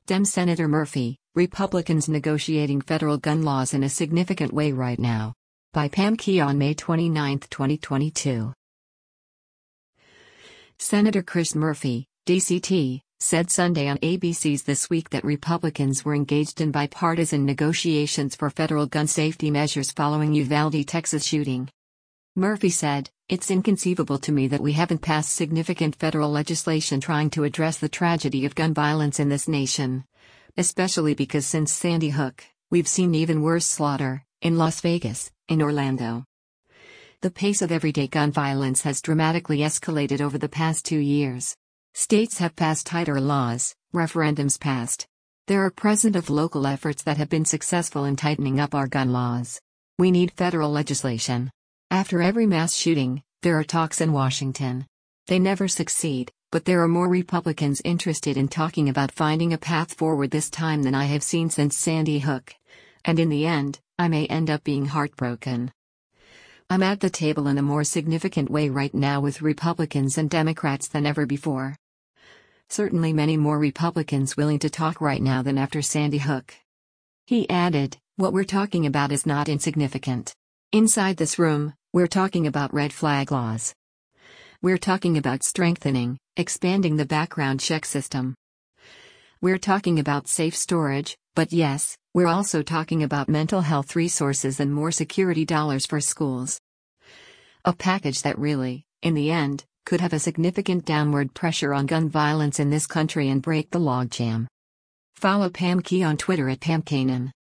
Dem Senator Murphy, Republicans negotiating federal gun laws in a significant way right now. By Pam Key on May 29, 2022. Senator Chris Murphy, DCT, said Sunday on ABC's This Week that Republicans were engaged in bipartisan negotiations for federal gun safety measures following Uvalde, Texas shooting. Murphy said, "It's inconceivable to me that we haven't passed significant federal legislation trying to address the tragedy of gun violence in this nation. Especially because since Sandy Hook, we've seen even worse slaughter, in Las Vegas, in Orlando. The pace of everyday gun violence has dramatically escalated over the past 2 years. States have passed tighter laws, referendums passed. There are present of local efforts that have been successful in tightening up our gun laws. We need federal legislation. After every mass shooting, there are talks in Washington. They never succeed, but there are more Republicans interested in talking about finding a path forward this time than I have seen since Sandy Hook. And in the end, I may end up being heartbroken. I'm at the table in a more significant way right now with Republicans and Democrats than ever before. Certainly many more Republicans willing to talk right now than after Sandy Hook." He added, "What we're talking about is not insignificant. Inside this room, we're talking about red flag laws. We're talking about strengthening, expanding the background check system. We're talking about safe storage, but yes, we're also talking about mental health resources and more security dollars for schools. A package that really, in the end, could have a significant downward pressure on gun violence in this country and break the logjam." Follow Pam Key on Twitter at PamKanan.